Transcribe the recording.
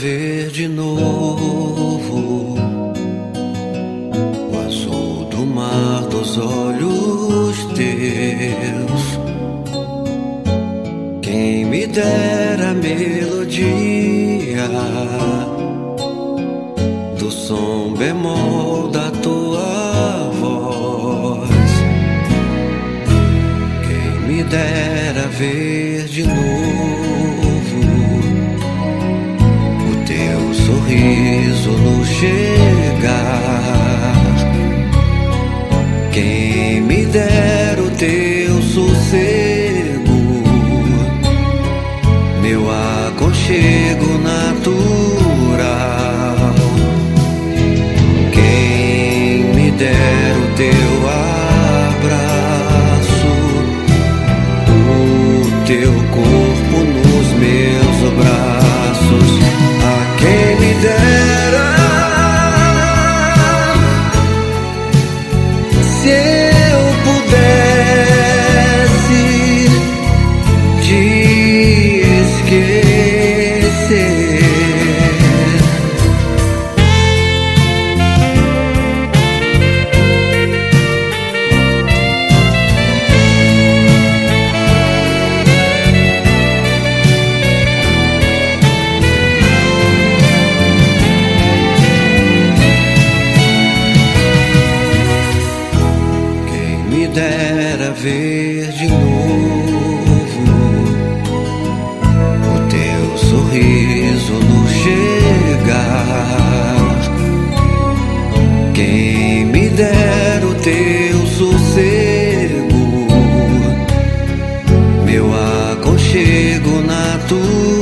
ver de novo o azul do mar dos olhos teus. Quem me dera a melodia do som bemol da tua voz. Quem me dera ver de novo o teu sorriso no chegar. Quem me dera o teu sossego, meu aconchego natural. Quem me dera o teu abraço, o teu corpo nos meus braços. A quem me dera se eu pudesse te esquecer. Quem me dera ver de novo o teu sorriso no chegar. Quem me dera o teu sossego, meu aconchego natural.